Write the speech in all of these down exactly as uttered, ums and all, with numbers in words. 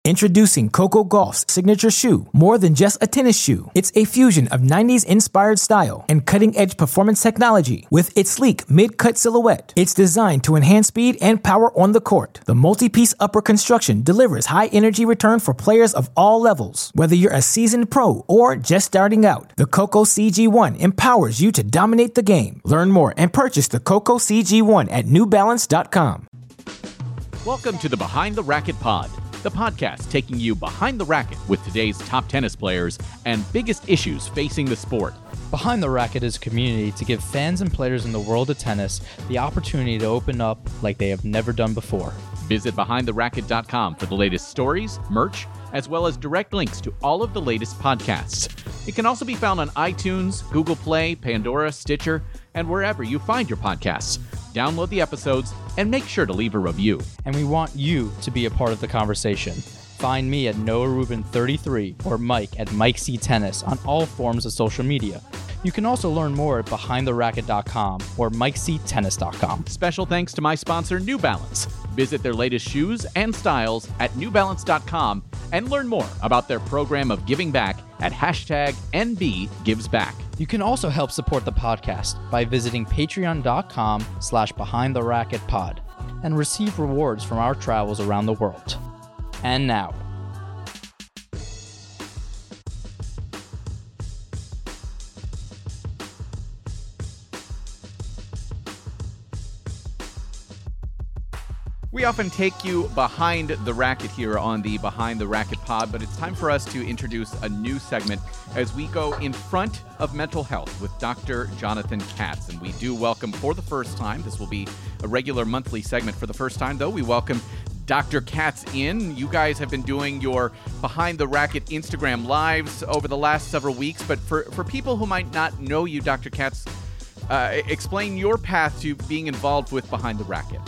Introducing Coco Gauff's signature shoe, more than just a tennis shoe. It's a fusion of nineties-inspired style and cutting-edge performance technology. With its sleek mid-cut silhouette, it's designed to enhance speed and power on the court. The multi-piece upper construction delivers high-energy return for players of all levels. Whether you're a seasoned pro or just starting out, the Coco C G one empowers you to dominate the game. Learn more and purchase the Coco C G one at new balance dot com. Welcome to the Behind the Racket Pod, the podcast taking you behind the racket with today's top tennis players and biggest issues facing the sport. Behind the Racket is a community to give fans and players in the world of tennis the opportunity to open up like they have never done before. Visit behind the racket dot com for the latest stories, merch, as well as direct links to all of the latest podcasts. It can also be found on iTunes, Google Play, Pandora, Stitcher, and wherever you find your podcasts. Download the episodes and make sure to leave a review. And we want you to be a part of the conversation. Find me at Noah Rubin thirty-three or Mike at Mike C Tennis on all forms of social media. You can also learn more at behind the racket dot com or mike c tennis dot com. Special thanks to my sponsor, New Balance. Visit their latest shoes and styles at new balance dot com and learn more about their program of giving back at hashtag N B Gives Back. You can also help support the podcast by visiting patreon dot com slash behind the racket pod and receive rewards from our travels around the world. And now, we often take you behind the racket here on the Behind the Racket Pod, but it's time for us to introduce a new segment as we go in front of mental health with Doctor Jonathan Katz. And we do welcome for the first time, this will be a regular monthly segment for the first time, though, we welcome Doctor Katz in. You guys have been doing your Behind the Racket Instagram lives over the last several weeks, but for, for people who might not know you, Doctor Katz, uh, explain your path to being involved with Behind the Racket.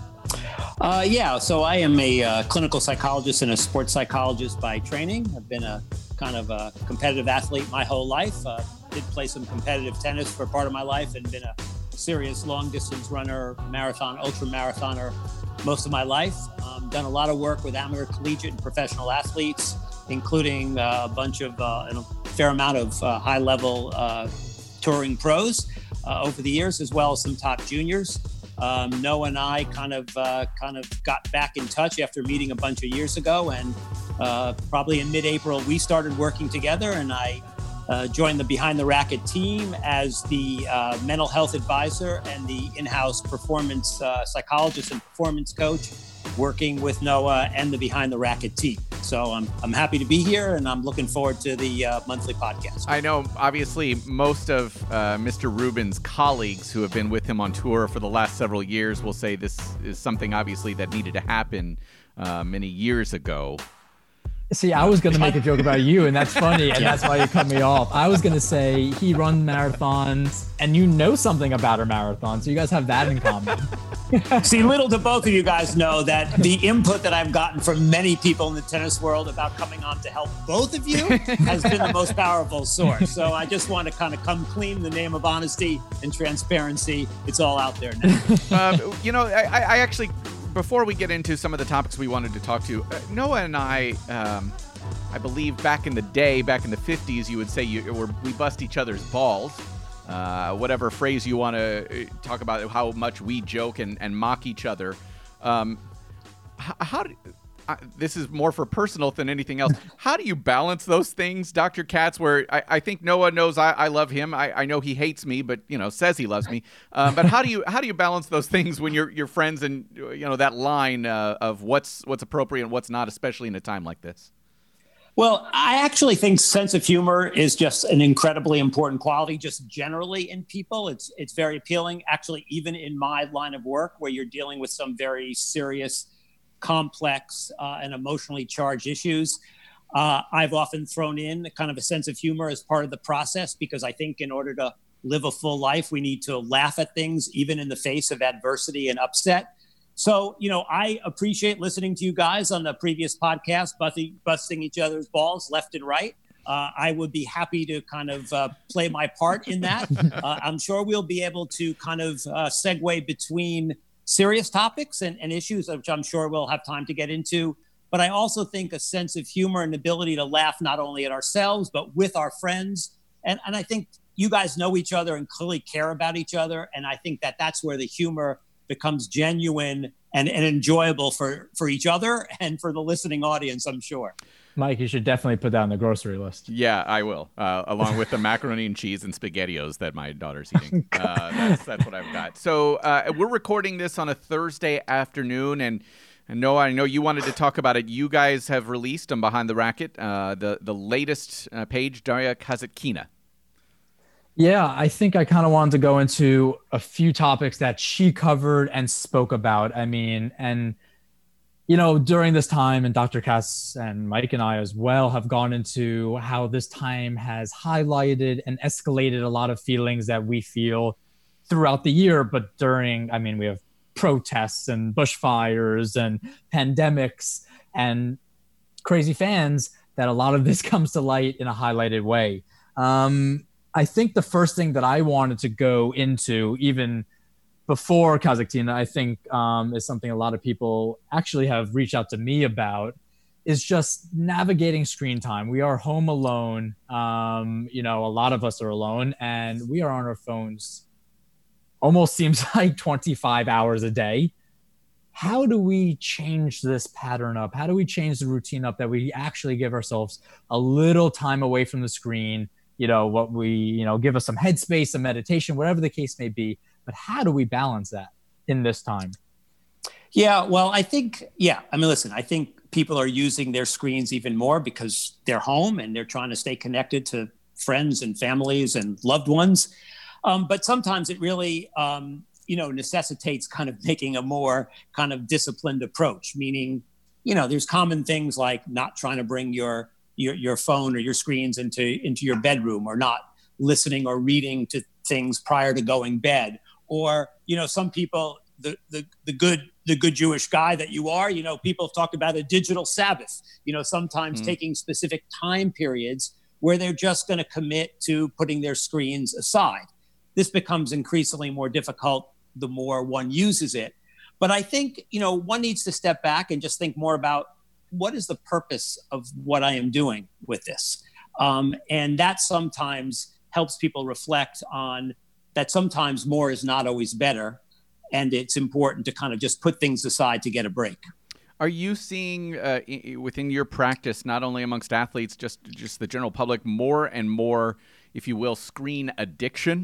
Uh, yeah, so I am a uh, clinical psychologist and a sports psychologist by training. I've been a kind of a competitive athlete my whole life. Uh, did play some competitive tennis for part of my life and been a serious long distance runner, marathon, ultra marathoner most of my life. Um, done a lot of work with amateur, collegiate, and professional athletes, including uh, a bunch of, uh, and a fair amount of uh, high level uh, touring pros uh, over the years, as well as some top juniors. Um, Noah and I kind of uh, kind of got back in touch after meeting a bunch of years ago, and uh, probably in mid-April we started working together, and I uh, joined the Behind the Racket team as the uh, mental health advisor and the in-house performance uh, psychologist and performance coach, working with Noah and the Behind the Racket team. So I'm I'm happy to be here, and I'm looking forward to the uh, monthly podcast. I know, obviously, most of uh, Mister Rubin's colleagues who have been with him on tour for the last several years will say this is something, obviously, that needed to happen uh, many years ago. See, I was going to make a joke about you, and that's funny, and that's why you cut me off. I was going to say he runs marathons, and you know something about a marathon, so you guys have that in common. See, little do both of you guys know that the input that I've gotten from many people in the tennis world about coming on to help both of you has been the most powerful source. So I just want to kind of come clean in the name of honesty and transparency. It's all out there now. um, you know, I, I actually... Before we get into some of the topics we wanted to talk to, uh, Noah and I, um, I believe back in the day, back in the fifties, you would say you, or we bust each other's balls. Uh, whatever phrase you want to talk about, how much we joke and, and mock each other. Um, how, how do, uh, this is more for personal than anything else. How do you balance those things, Doctor Katz, where I, I think Noah knows I, I love him. I, I know he hates me, but, you know, says he loves me. Um, but how do you how do you balance those things when you're, you're friends and, you know, that line uh, of what's what's appropriate and what's not, especially in a time like this? Well, I actually think sense of humor is just an incredibly important quality, just generally in people. It's it's very appealing, actually, even in my line of work where you're dealing with some very serious, complex, uh, and emotionally charged issues. Uh, I've often thrown in kind of a sense of humor as part of the process, because I think in order to live a full life, we need to laugh at things, even in the face of adversity and upset. So, you know, I appreciate listening to you guys on the previous podcast, busting, busting each other's balls left and right. Uh, I would be happy to kind of uh, play my part in that. Uh, I'm sure we'll be able to kind of uh, segue between serious topics and, and issues, which I'm sure we'll have time to get into, but I also think a sense of humor and ability to laugh not only at ourselves, but with our friends. And, and I think you guys know each other and clearly care about each other. And I think that that's where the humor becomes genuine and, and enjoyable for, for each other and for the listening audience, I'm sure. Mike, you should definitely put that on the grocery list. Yeah, I will, uh, along with the macaroni and cheese and SpaghettiOs that my daughter's eating. Uh, that's, that's what I've got. So uh, we're recording this on a Thursday afternoon, and, and Noah, I know you wanted to talk about it. You guys have released on Behind the Racket uh, the, the latest uh, page, Daria Kasatkina. Yeah, I think I kind of wanted to go into a few topics that she covered and spoke about. I mean, and you know, during this time, and Doctor Katz and Mike and I as well have gone into how this time has highlighted and escalated a lot of feelings that we feel throughout the year. But during, I mean, we have protests and bushfires and pandemics and crazy fans, that a lot of this comes to light in a highlighted way. Um, I think the first thing that I wanted to go into, even before Kasatkina, I think um, is something a lot of people actually have reached out to me about, is just navigating screen time. We are home alone. Um, you know, a lot of us are alone, and we are on our phones almost seems like twenty-five hours a day. How do we change this pattern up? How do we change the routine up that we actually give ourselves a little time away from the screen? You know, what we, you know, give us some headspace, some meditation, whatever the case may be. But how do we balance that in this time? Yeah, well, I think, yeah, I mean, listen, I think people are using their screens even more because they're home and they're trying to stay connected to friends and families and loved ones. Um, but sometimes it really, um, you know, necessitates kind of making a more kind of disciplined approach, meaning, you know, there's common things like not trying to bring your your, your phone or your screens into, into your bedroom, or not listening or reading to things prior to going bed. Or, you know, some people, the, the the good the good Jewish guy that you are, you know, people have talked about a digital Sabbath, you know, sometimes mm. taking specific time periods where they're just going to commit to putting their screens aside. This becomes increasingly more difficult the more one uses it. But I think, you know, one needs to step back and just think more about what is the purpose of what I am doing with this. Um, and that sometimes helps people reflect on that sometimes more is not always better. And it's important to kind of just put things aside to get a break. Are you seeing uh, I- within your practice, not only amongst athletes, just just the general public, more and more, if you will, screen addiction?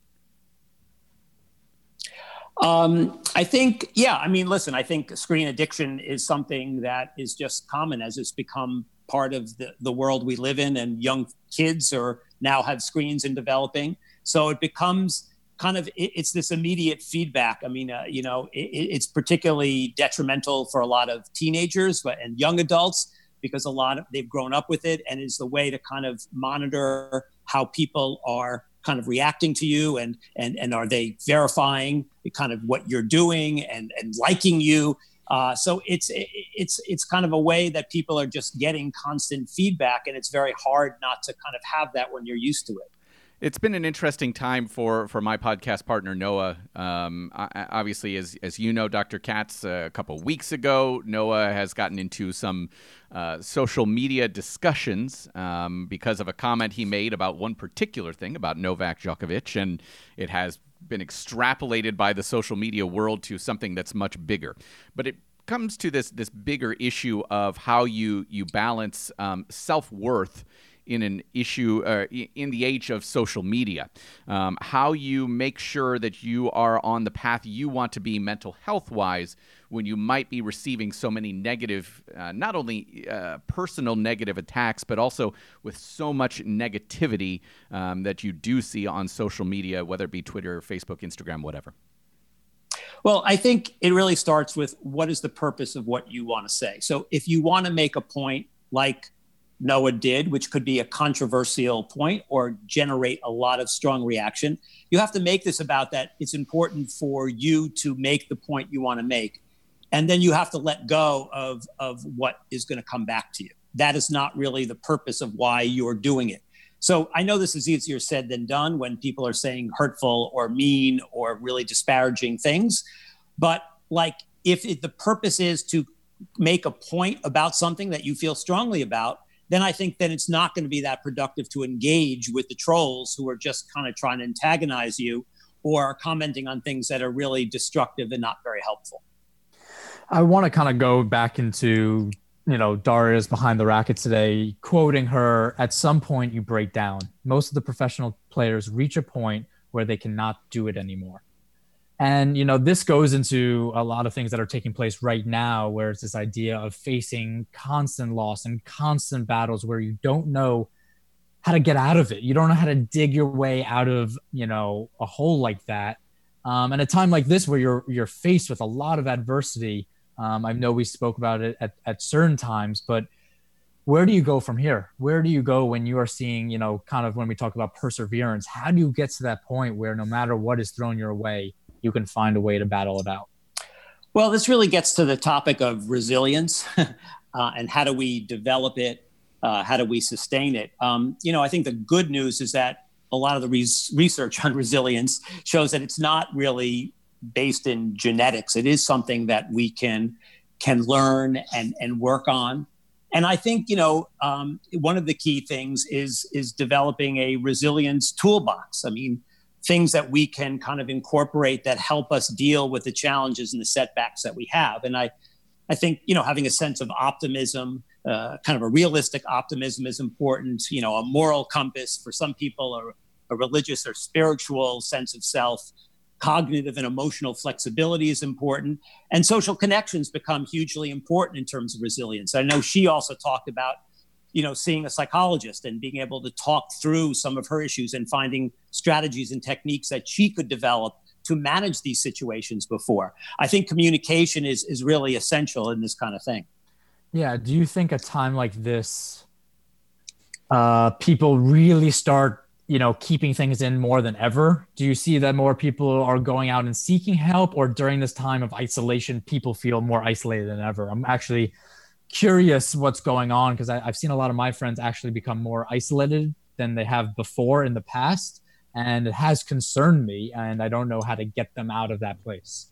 Um, I think, yeah, I mean, listen, I think screen addiction is something that is just common as it's become part of the, the world we live in, and young kids are now have screens in developing. So it becomes kind of, it, it's this immediate feedback. I mean, uh, you know, it, it's particularly detrimental for a lot of teenagers but, and young adults, because a lot of, they've grown up with it, and is the way to kind of monitor how people are kind of reacting to you, and and and are they verifying kind of what you're doing and and liking you. Uh, so it's it's it's kind of a way that people are just getting constant feedback, and it's very hard not to kind of have that when you're used to it. It's been an interesting time for, for my podcast partner, Noah. Um, I, obviously, as as you know, Doctor Katz, uh, a couple weeks ago, Noah has gotten into some uh, social media discussions um, because of a comment he made about one particular thing about Novak Djokovic, and it has been extrapolated by the social media world to something that's much bigger. But it comes to this this bigger issue of how you you balance um, self-worth in an issue uh, in the age of social media, um, how you make sure that you are on the path you want to be mental health wise when you might be receiving so many negative, uh, not only uh, personal negative attacks, but also with so much negativity um, that you do see on social media, whether it be Twitter, Facebook, Instagram, whatever. Well, I think it really starts with what is the purpose of what you want to say. So if you want to make a point like Noah did, which could be a controversial point or generate a lot of strong reaction, you have to make this about that. It's important for you to make the point you want to make. And then you have to let go of, of what is going to come back to you. That is not really the purpose of why you're doing it. So I know this is easier said than done when people are saying hurtful or mean or really disparaging things. But like if it, the purpose is to make a point about something that you feel strongly about, then I think that it's not going to be that productive to engage with the trolls who are just kind of trying to antagonize you or are commenting on things that are really destructive and not very helpful. I want to kind of go back into, you know, Daria's Behind the Racket today, quoting her, at some point you break down. Most of the professional players reach a point where they cannot do it anymore. And, you know, this goes into a lot of things that are taking place right now, where it's this idea of facing constant loss and constant battles where you don't know how to get out of it. You don't know how to dig your way out of, you know, a hole like that. Um, and a time like this where you're you're faced with a lot of adversity. Um, I know we spoke about it at, at certain times, but where do you go from here? Where do you go when you are seeing, you know, kind of when we talk about perseverance, how do you get to that point where no matter what is thrown your way, you can find a way to battle it out? Well, this really gets to the topic of resilience uh, and how do we develop it? Uh, how do we sustain it? Um, you know, I think the good news is that a lot of the res- research on resilience shows that it's not really based in genetics. It is something that we can can learn and, and work on. And I think, you know, um, one of the key things is is developing a resilience toolbox. I mean, things that we can kind of incorporate that help us deal with the challenges and the setbacks that we have. And I, I think, you know, having a sense of optimism, uh, kind of a realistic optimism is important. You know, a moral compass for some people, or a religious or spiritual sense of self, cognitive and emotional flexibility is important. And social connections become hugely important in terms of resilience. I know she also talked about, you know, seeing a psychologist and being able to talk through some of her issues and finding strategies and techniques that she could develop to manage these situations before. I think communication is is really essential in this kind of thing. Yeah. Do you think a time like this, uh, people really start, you know, keeping things in more than ever? Do you see that more people are going out and seeking help, or during this time of isolation, people feel more isolated than ever? I'm actually curious what's going on, because I've seen a lot of my friends actually become more isolated than they have before in the past. And it has concerned me, and I don't know how to get them out of that place.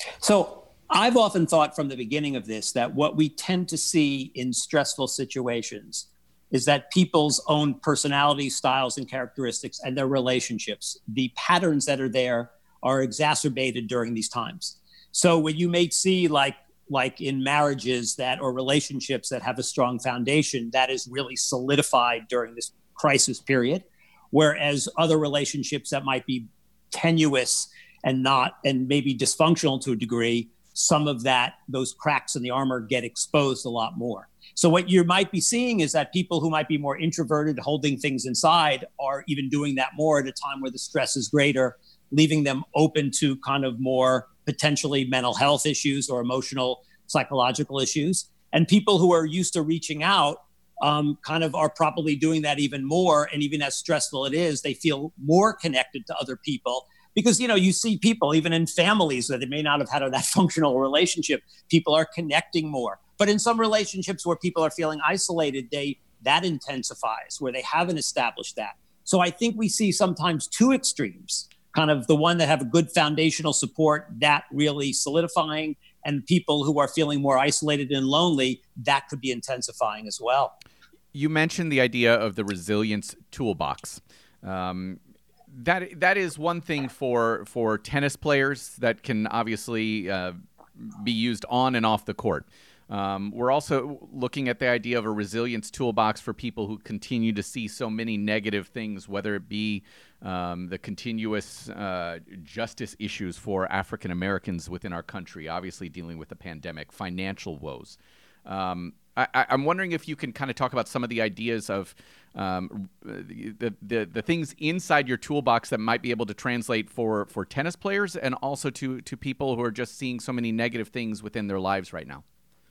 So I've often thought from the beginning of this that what we tend to see in stressful situations is that people's own personality, styles, and characteristics and their relationships, the patterns that are there, are exacerbated during these times. So when you may see like like in marriages that or relationships that have a strong foundation, that is really solidified during this crisis period. Whereas other relationships that might be tenuous and not, and maybe dysfunctional to a degree, some of that, those cracks in the armor get exposed a lot more. So what you might be seeing is that people who might be more introverted, holding things inside, are even doing that more at a time where the stress is greater, leaving them open to kind of more potentially mental health issues or emotional, psychological issues. And people who are used to reaching out um, kind of are probably doing that even more. And even as stressful it is, they feel more connected to other people. Because, you know, you see people, even in families that they may not have had that functional relationship, people are connecting more. But in some relationships where people are feeling isolated, they that intensifies, where they haven't established that. So I think we see sometimes two extremes, kind of the one that have a good foundational support, that really solidifying, and people who are feeling more isolated and lonely, that could be intensifying as well. You mentioned the idea of the resilience toolbox. Um, that that is one thing for for tennis players that can obviously uh, be used on and off the court. Um, we're also looking at the idea of a resilience toolbox for people who continue to see so many negative things, whether it be um, the continuous uh, justice issues for African Americans within our country, obviously dealing with the pandemic, financial woes. Um, I, I'm wondering if you can kind of talk about some of the ideas of um, the, the the things inside your toolbox that might be able to translate for, for tennis players and also to to people who are just seeing so many negative things within their lives right now.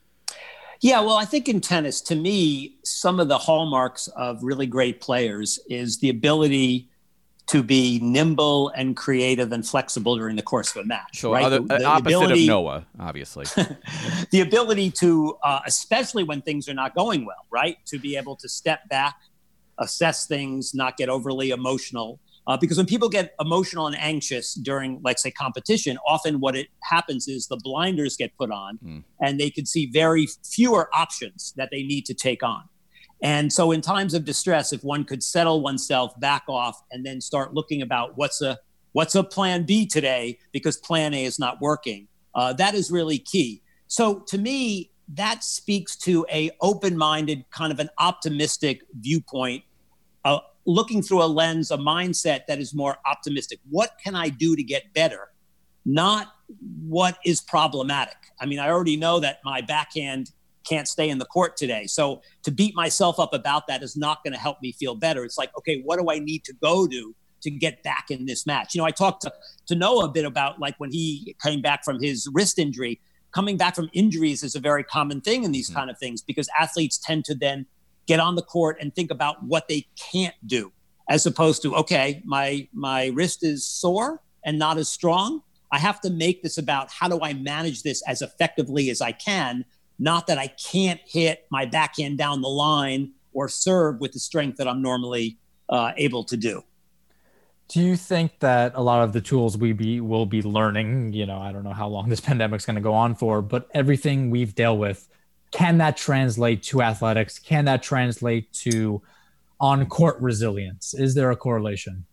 Yeah, well, I think in tennis, to me, some of the hallmarks of really great players is the ability to be nimble and creative and flexible during the course of a match. So right? other, the, the opposite ability, of Noah, obviously. The ability to, uh, especially when things are not going well, right? To be able to step back, assess things, not get overly emotional, Uh, because when people get emotional and anxious during, like, say, competition, often what it happens is the blinders get put on mm. and they can see very fewer options that they need to take on. And so in times of distress, if one could settle oneself, back off, and then start looking about what's a what's a plan B today because plan A is not working, uh, that is really key. So to me, that speaks to a open-minded, kind of an optimistic viewpoint, uh, looking through a lens, a mindset that is more optimistic. What can I do to get better? Not what is problematic. I mean, I already know that my backhand can't stay in the court today. So to beat myself up about that is not going to help me feel better. It's like, okay, what do I need to go do to get back in this match? You know, I talked to, to Noah a bit about, like, when he came back from his wrist injury. Coming back from injuries is a very common thing in these mm-hmm. kind of things, because athletes tend to then get on the court and think about what they can't do, as opposed to, okay, my my wrist is sore and not as strong. I have to make this about how do I manage this as effectively as I can, not that I can't hit my backhand down the line or serve with the strength that I'm normally uh, able to do. Do you think that a lot of the tools we be will be learning, you know, I don't know how long this pandemic is going to go on for, but everything we've dealt with, can that translate to athletics? Can that translate to on-court resilience? Is there a correlation?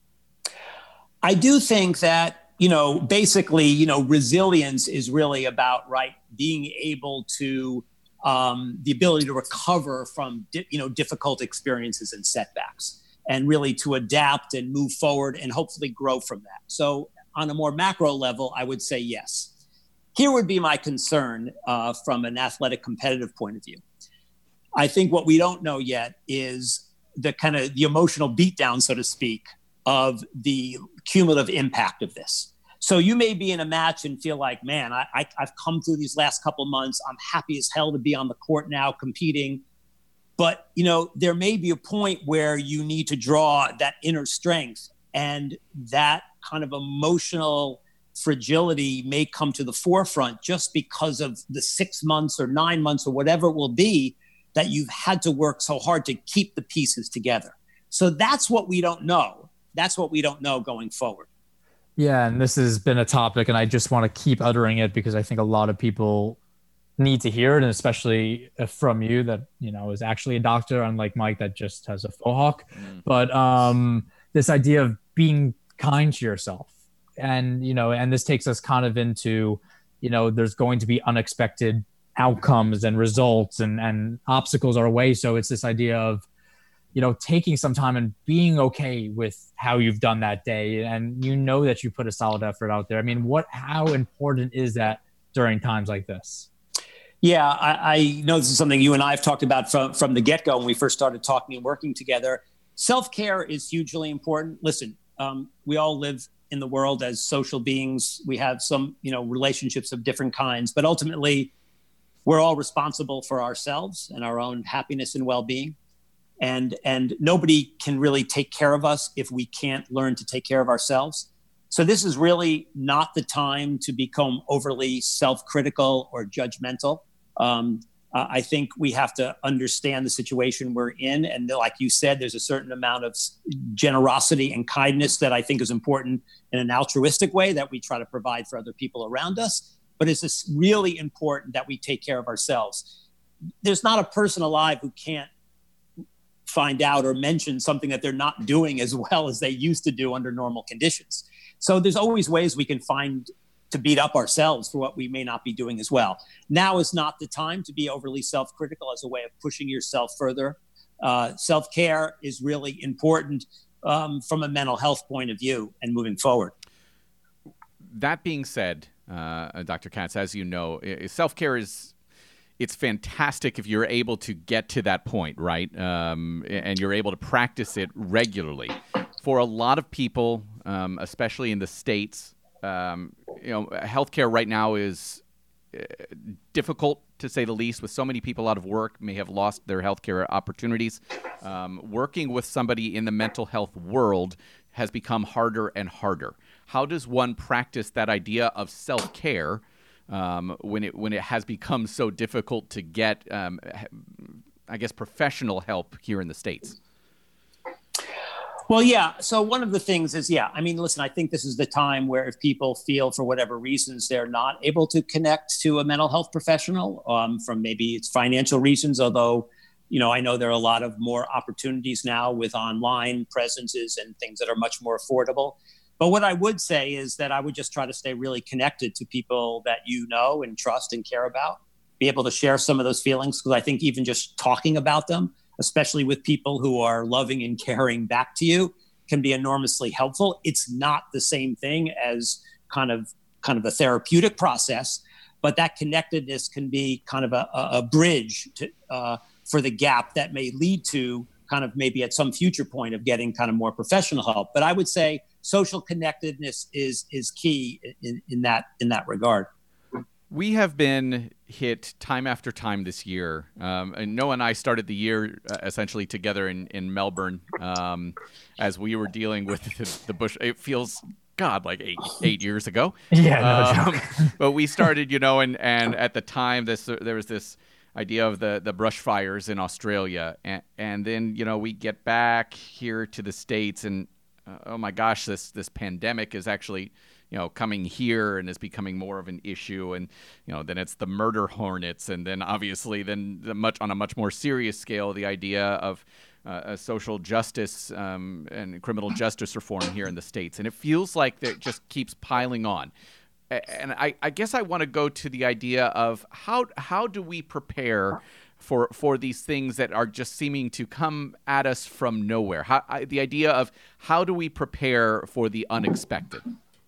I do think that, you know, basically, you know, resilience is really about, right, being able to, um, the ability to recover from, di- you know, difficult experiences and setbacks, and really to adapt and move forward and hopefully grow from that. So on a more macro level, I would say yes. Here would be my concern uh, from an athletic competitive point of view. I think what we don't know yet is the kind of the emotional beatdown, so to speak, of the cumulative impact of this. So you may be in a match and feel like, man, I, I, I've come through these last couple of months. I'm happy as hell to be on the court now competing. But, you know, there may be a point where you need to draw that inner strength, and that kind of emotional fragility may come to the forefront just because of the six months or nine months or whatever it will be that you've had to work so hard to keep the pieces together. So that's what we don't know. That's what we don't know going forward. Yeah, and this has been a topic, and I just want to keep uttering it because I think a lot of people need to hear it, and especially from you that, you know, is actually a doctor, unlike Mike that just has a faux hawk. Mm. But um, this idea of being kind to yourself, and, you know, and this takes us kind of into, you know, there's going to be unexpected outcomes and results, and, and obstacles our way. So it's this idea of, you know, taking some time and being okay with how you've done that day. And you know that you put a solid effort out there. I mean, what, how important is that during times like this? Yeah, I, I know this is something you and I have talked about from, from the get-go when we first started talking and working together. Self-care is hugely important. Listen, um, we all live in the world as social beings. We have some, you know, relationships of different kinds, but ultimately we're all responsible for ourselves and our own happiness and well-being. And, and nobody can really take care of us if we can't learn to take care of ourselves. So this is really not the time to become overly self-critical or judgmental. Um, uh, I think we have to understand the situation we're in. And like you said, there's a certain amount of generosity and kindness that I think is important in an altruistic way that we try to provide for other people around us. But it's just really important that we take care of ourselves. There's not a person alive who can't find out or mention something that they're not doing as well as they used to do under normal conditions. So there's always ways we can find to beat up ourselves for what we may not be doing as well. Now is not the time to be overly self-critical as a way of pushing yourself further. Uh, self-care is really important um, from a mental health point of view and moving forward. That being said, uh, Doctor Katz, as you know, self-care is it's fantastic if you're able to get to that point, right? Um, and you're able to practice it regularly. For a lot of people, um, especially in the States, um, you know, healthcare right now is uh, difficult to say the least. With so many people out of work, may have lost their healthcare opportunities. Um, working with somebody in the mental health world has become harder and harder. How does one practice that idea of self-care um, when it when it has become so difficult to get, um, I guess, professional help here in the States? Well, yeah. So one of the things is, yeah, I mean, listen, I think this is the time where if people feel for whatever reasons they're not able to connect to a mental health professional um, from maybe it's financial reasons, although, you know, I know there are a lot of more opportunities now with online presences and things that are much more affordable. But what I would say is that I would just try to stay really connected to people that you know and trust and care about, be able to share some of those feelings, because I think even just talking about them, especially with people who are loving and caring back to you, can be enormously helpful. It's not the same thing as kind of kind of a therapeutic process, but that connectedness can be kind of a, a bridge to, uh, for the gap that may lead to kind of maybe at some future point of getting kind of more professional help. But I would say social connectedness is is key in, in that in that regard. We have been hit time after time this year. Um, and Noah and I started the year uh, essentially together in, in Melbourne um, as we were dealing with the, the bush. It feels, God, like eight eight years ago. Yeah, no um, joke. But we started, you know, and, and at the time this uh, there was this idea of the, the brush fires in Australia. And, and then, you know, we get back here to the States and, uh, oh my gosh, this this pandemic is actually, you know, coming here and is becoming more of an issue. And, you know, then it's the murder hornets. And then obviously then the much on a much more serious scale, the idea of uh, a social justice um, and criminal justice reform here in the States. And it feels like that just keeps piling on. And I, I guess I want to go to the idea of how how do we prepare for for these things that are just seeming to come at us from nowhere? How, I, the idea of how do we prepare for the unexpected?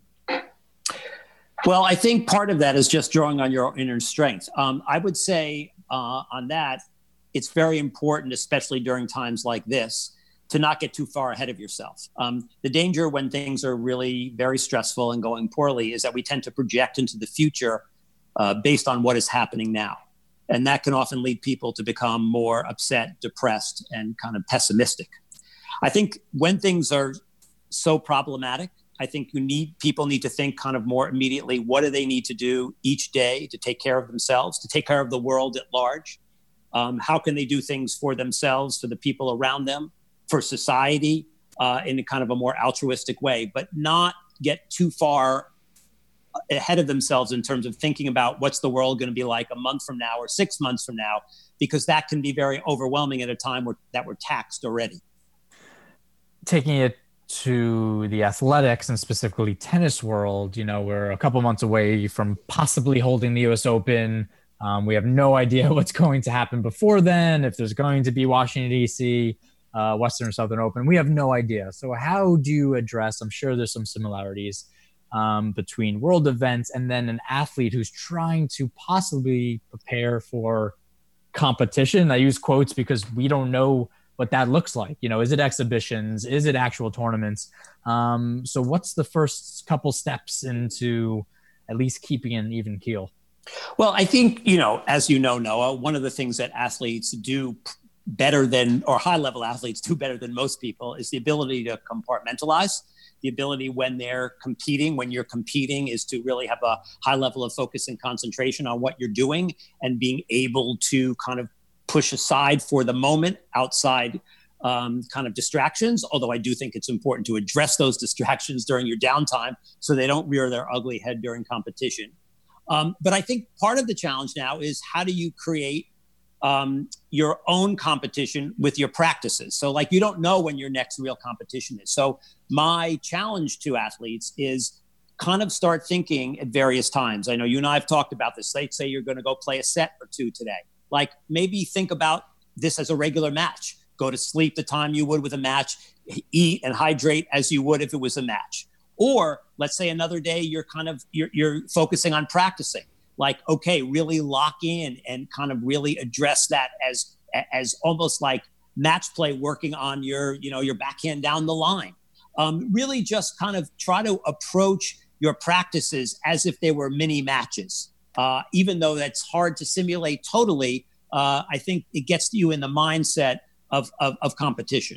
Well, I think part of that is just drawing on your inner strength. Um, I would say uh, on that, it's very important, especially during times like this, to not get too far ahead of yourself. Um, the danger when things are really very stressful and going poorly is that we tend to project into the future uh, based on what is happening now. And that can often lead people to become more upset, depressed, and kind of pessimistic. I think when things are so problematic, I think you need people need to think kind of more immediately, what do they need to do each day to take care of themselves, to take care of the world at large? Um, how can they do things for themselves, for the people around them, for society uh, in a kind of a more altruistic way, but not get too far ahead of themselves in terms of thinking about what's the world going to be like a month from now or six months from now, because that can be very overwhelming at a time where, that we're taxed already. Taking it to the athletics and specifically tennis world, you know, we're a couple months away from possibly holding the U S Open. Um, we have no idea what's going to happen before then, if there's going to be Washington, D C, uh, Western or Southern Open. We have no idea. So how do you address, I'm sure there's some similarities um, between world events and then an athlete who's trying to possibly prepare for competition. I use quotes because we don't know what that looks like. You know, is it exhibitions? Is it actual tournaments? Um, so what's the first couple steps into at least keeping an even keel? Well, I think, you know, as you know, Noah, one of the things that athletes do better than, or high level athletes do better than most people, is the ability to compartmentalize. The ability when they're competing, when you're competing, is to really have a high level of focus and concentration on what you're doing and being able to kind of push aside for the moment outside um, kind of distractions. Although I do think it's important to address those distractions during your downtime so they don't rear their ugly head during competition. Um, but I think part of the challenge now is how do you create um, your own competition with your practices? So like you don't know when your next real competition is. So my challenge to athletes is kind of start thinking at various times. I know you and I have talked about this. Let's say you're going to go play a set or two today. Like maybe think about this as a regular match. Go to sleep the time you would with a match, eat and hydrate as you would if it was a match. Or let's say another day you're kind of, you're, you're focusing on practicing. Like, okay, really lock in and kind of really address that as, as almost like match play, working on your, you know, your backhand down the line. Um, really just kind of try to approach your practices as if they were mini matches. Uh, even though that's hard to simulate totally, uh, I think it gets you in the mindset of, of, of competition.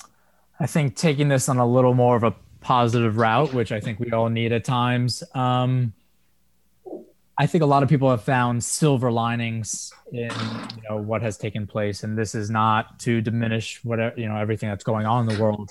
I think taking this on a little more of a positive route, which I think we all need at times. Um, I think a lot of people have found silver linings in, you know, what has taken place. And this is not to diminish whatever, you know, everything that's going on in the world.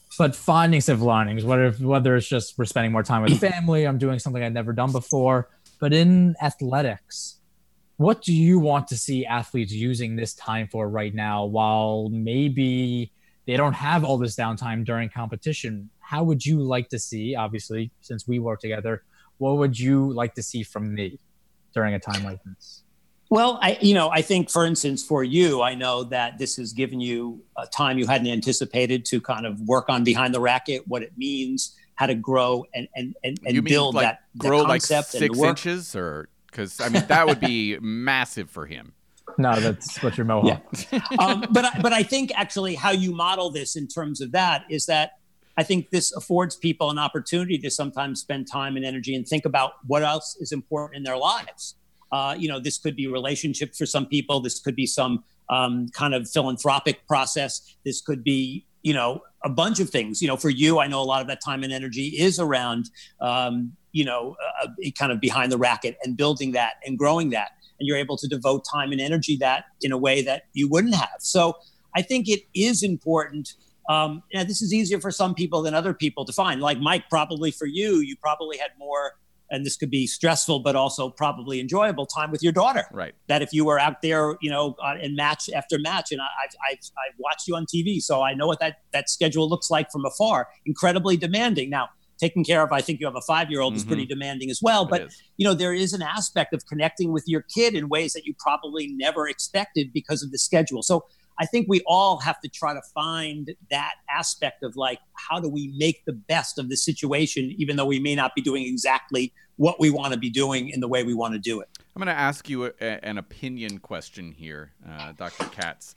but finding silver linings, whether, whether it's just we're spending more time with family, I'm doing something I'd never done before. But in athletics, what do you want to see athletes using this time for right now while maybe they don't have all this downtime during competition? How would you like to see, obviously, since we work together, what would you like to see from me during a time like this? Well, I, you know, I think, for instance, for you, I know that this has given you a time you hadn't anticipated to kind of work on behind the racket, what it means, how to grow and and and, and you mean build like that grow that like concept six and work. inches, or because I mean that would be massive for him. No, that's what your mohawk. Yeah. um, but I, but I think actually how you model this in terms of that is that I think this affords people an opportunity to sometimes spend time and energy and think about what else is important in their lives. Uh, you know, this could be relationships for some people. This could be some um, kind of philanthropic process. This could be, you know, a bunch of things. You know, for you, I know a lot of that time and energy is around, um, you know, uh, kind of behind the racket and building that and growing that. And you're able to devote time and energy that in a way that you wouldn't have. So I think it is important. Um, now, this is easier for some people than other people to find. Like Mike, probably for you, you probably had more, and this could be stressful, but also probably enjoyable time with your daughter. Right. That if you were out there, you know, uh, in match after match, and I, I've, I've, I've watched you on T V, so I know what that, that schedule looks like from afar. Incredibly demanding. Now, taking care of, I think you have a five-year-old mm-hmm. is pretty demanding as well. But, you know, there is an aspect of connecting with your kid in ways that you probably never expected because of the schedule. So I think we all have to try to find that aspect of like, how do we make the best of the situation, even though we may not be doing exactly what we want to be doing in the way we want to do it. I'm going to ask you a, an opinion question here, uh, Doctor Katz.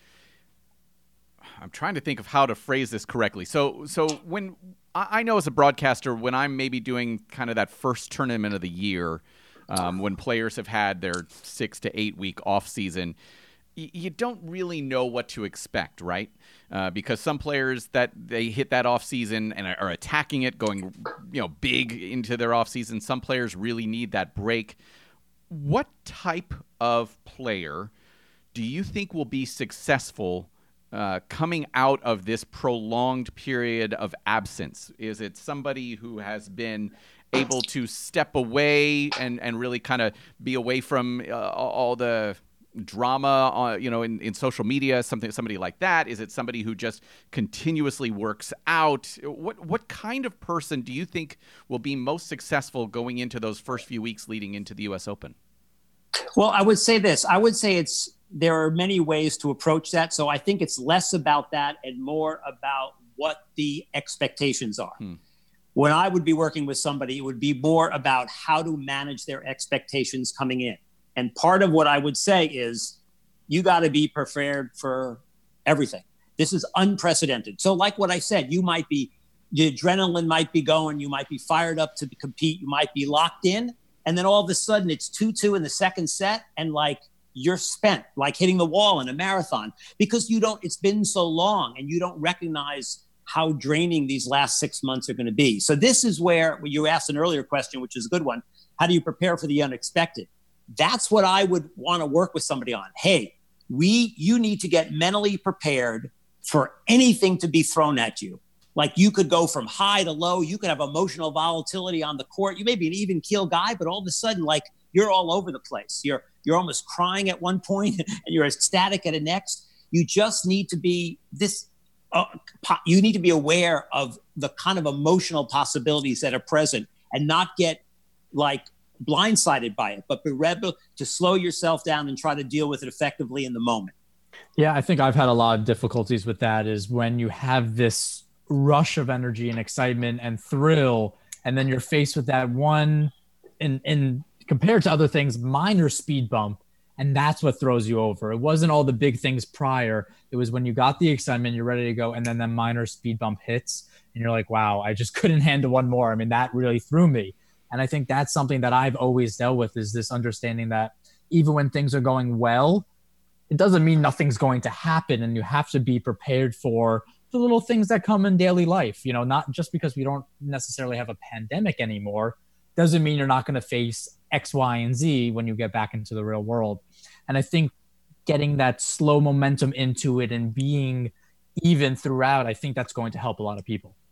I'm trying to think of how to phrase this correctly. So, so when I know as a broadcaster, when I'm maybe doing kind of that first tournament of the year, um, when players have had their six to eight week off season, you don't really know what to expect, right? Uh, because some players that they hit that off season and are attacking it, going, you know, big into their off season. Some players really need that break. What type of player do you think will be successful uh, coming out of this prolonged period of absence? Is it somebody who has been able to step away and, and really kind of be away from uh, all the drama, uh, you know, in, in social media, something, somebody like that? Is it somebody who just continuously works out? What what kind of person do you think will be most successful going into those first few weeks leading into the U S Open? Well, I would say this. I would say it's there are many ways to approach that. So I think it's less about that and more about what the expectations are. Hmm. When I would be working with somebody, it would be more about how to manage their expectations coming in. And part of what I would say is you got to be prepared for everything. This is unprecedented. So like what I said, you might be, the adrenaline might be going, you might be fired up to compete, you might be locked in. And then all of a sudden it's two two in the second set. And like you're spent, like hitting the wall in a marathon because you don't, it's been so long and you don't recognize how draining these last six months are going to be. So this is where you asked an earlier question, which is a good one. How do you prepare for the unexpected? That's what I would want to work with somebody on. Hey, we, you need to get mentally prepared for anything to be thrown at you. Like you could go from high to low. You could have emotional volatility on the court. You may be an even keel guy, but all of a sudden, like you're all over the place. You're, you're almost crying at one point and you're ecstatic at the next. You just need to be this, uh, po- you need to be aware of the kind of emotional possibilities that are present and not get like blindsided by it, but be able to slow yourself down and try to deal with it effectively in the moment. Yeah, I think I've had a lot of difficulties with that is when you have this rush of energy and excitement and thrill, and then you're faced with that one, and, and compared to other things, minor speed bump, and that's what throws you over. It wasn't all the big things prior. It was when you got the excitement, you're ready to go, and then the minor speed bump hits, and you're like, wow, I just couldn't handle one more. I mean, that really threw me. And I think that's something that I've always dealt with is this understanding that even when things are going well, it doesn't mean nothing's going to happen. And you have to be prepared for the little things that come in daily life. You know, not just because we don't necessarily have a pandemic anymore, doesn't mean you're not going to face X, Y, and Z when you get back into the real world. And I think getting that slow momentum into it and being even throughout, I think that's going to help a lot of people.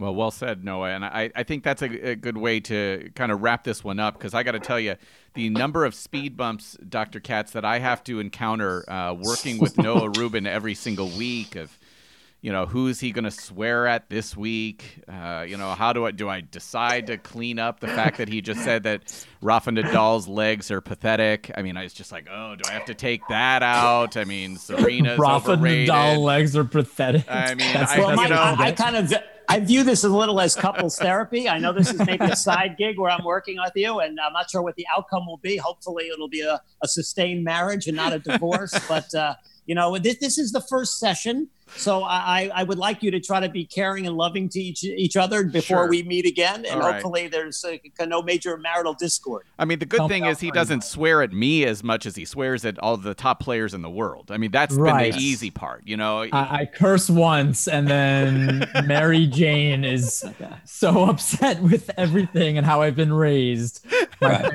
Well, well said, Noah. And I, I think that's a, a good way to kind of wrap this one up, because I got to tell you, the number of speed bumps, Doctor Katz, that I have to encounter uh, working with Noah Rubin every single week of, you know, who's he going to swear at this week? Uh, you know, how do I do I decide to clean up the fact that he just said that Rafa Nadal's legs are pathetic? I mean, I was just like, oh, do I have to take that out? I mean, Serena's Rafa overrated. Nadal legs are pathetic. I mean, That's- I, Well, you Mike, know, I, I kind of I view this a little as couples therapy. I know this is maybe a side gig where I'm working with you, and I'm not sure what the outcome will be. Hopefully, it'll be a, a sustained marriage and not a divorce. But uh, you know, this, this is the first session. So I, I would like you to try to be caring and loving to each each other before Sure. we meet again, and All right. hopefully there's uh, no major marital discord. I mean, the good Help thing out is he very doesn't much. swear at me as much as he swears at all the top players in the world. I mean, that's Right. been the easy part, you know. I, I curse once, and then Mary Jane is so upset with everything and how I've been raised. My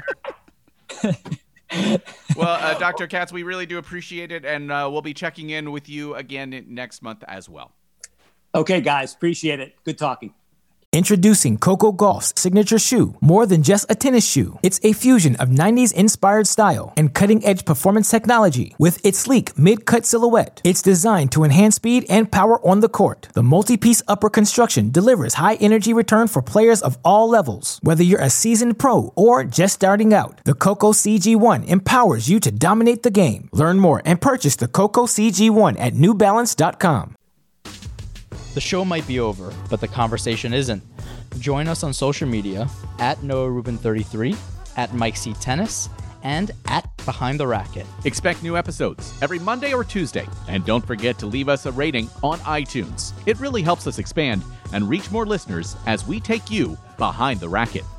Well, uh, Doctor Katz, we really do appreciate it, and uh, we'll be checking in with you again next month as well. Okay, guys, appreciate it. Good talking. Introducing Coco Gauff's signature shoe. More than just a tennis shoe, it's a fusion of nineties inspired style and cutting-edge performance technology. With its sleek mid-cut silhouette, it's designed to enhance speed and power on the court. The multi-piece upper construction delivers high-energy return for players of all levels. Whether you're a seasoned pro or just starting out, the Coco C G one empowers you to dominate the game. Learn more and purchase the Coco C G one at new balance dot com. The show might be over, but the conversation isn't. Join us on social media at Noah Rubin thirty-three, at Mike C Tennis, and at Behind the Racket. Expect new episodes every Monday or Tuesday, and don't forget to leave us a rating on iTunes. It really helps us expand and reach more listeners as we take you behind the racket.